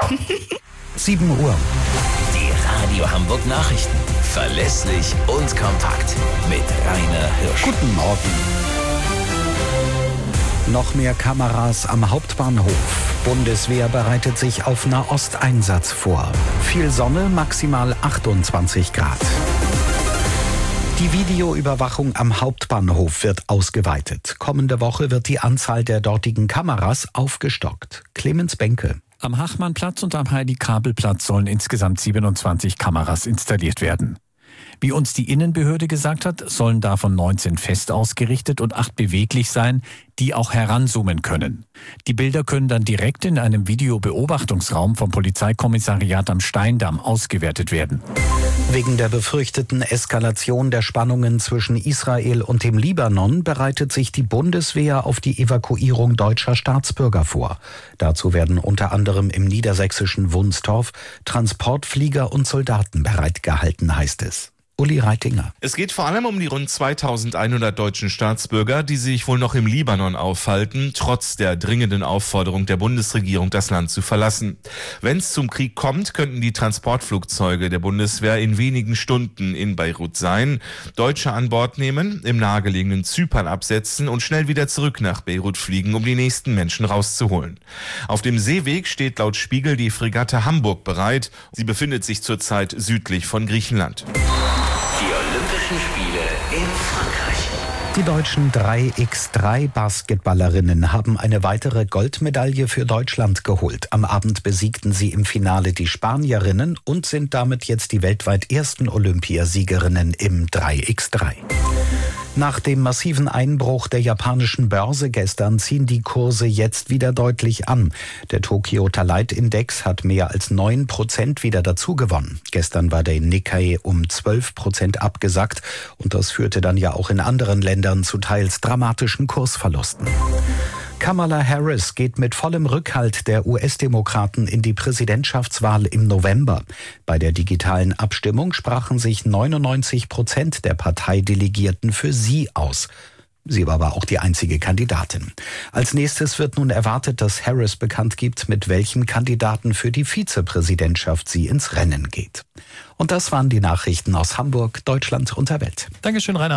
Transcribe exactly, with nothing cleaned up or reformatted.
sieben Uhr. Die Radio Hamburg Nachrichten. Verlässlich und kompakt. Mit Rainer Hirsch. Guten Morgen. Noch mehr Kameras am Hauptbahnhof. Bundeswehr bereitet sich auf Nahosteinsatz vor. Viel Sonne, maximal achtundzwanzig Grad. Die Videoüberwachung am Hauptbahnhof wird ausgeweitet. Kommende Woche wird die Anzahl der dortigen Kameras aufgestockt. Clemens Benke. Am Hachmannplatz und am Heidi-Kabel-Platz sollen insgesamt siebenundzwanzig Kameras installiert werden. Wie uns die Innenbehörde gesagt hat, sollen davon neunzehn fest ausgerichtet und acht beweglich sein, die auch heranzoomen können. Die Bilder können dann direkt in einem Videobeobachtungsraum vom Polizeikommissariat am Steindamm ausgewertet werden. Wegen der befürchteten Eskalation der Spannungen zwischen Israel und dem Libanon bereitet sich die Bundeswehr auf die Evakuierung deutscher Staatsbürger vor. Dazu werden unter anderem im niedersächsischen Wunstorf Transportflieger und Soldaten bereitgehalten, heißt es. Uli Reitinger. Es geht vor allem um die rund zweitausendeinhundert deutschen Staatsbürger, die sich wohl noch im Libanon aufhalten, trotz der dringenden Aufforderung der Bundesregierung, das Land zu verlassen. Wenn es zum Krieg kommt, könnten die Transportflugzeuge der Bundeswehr in wenigen Stunden in Beirut sein, Deutsche an Bord nehmen, im nahegelegenen Zypern absetzen und schnell wieder zurück nach Beirut fliegen, um die nächsten Menschen rauszuholen. Auf dem Seeweg steht laut Spiegel die Fregatte Hamburg bereit. Sie befindet sich zurzeit südlich von Griechenland. Die Olympischen Spiele in Frankreich. Die deutschen drei mal drei Basketballerinnen haben eine weitere Goldmedaille für Deutschland geholt. Am Abend besiegten sie im Finale die Spanierinnen und sind damit jetzt die weltweit ersten Olympiasiegerinnen im drei mal drei. Nach dem massiven Einbruch der japanischen Börse gestern ziehen die Kurse jetzt wieder deutlich an. Der Tokioter Leitindex hat mehr als neun Prozent wieder dazugewonnen. Gestern war der Nikkei um zwölf Prozent abgesackt und das führte dann ja auch in anderen Ländern zu teils dramatischen Kursverlusten. Kamala Harris geht mit vollem Rückhalt der U S-Demokraten in die Präsidentschaftswahl im November. Bei der digitalen Abstimmung sprachen sich neunundneunzig Prozent der Parteidelegierten für sie aus. Sie war aber auch die einzige Kandidatin. Als nächstes wird nun erwartet, dass Harris bekannt gibt, mit welchem Kandidaten für die Vizepräsidentschaft sie ins Rennen geht. Und das waren die Nachrichten aus Hamburg, Deutschland und der Welt. Dankeschön, Rainer.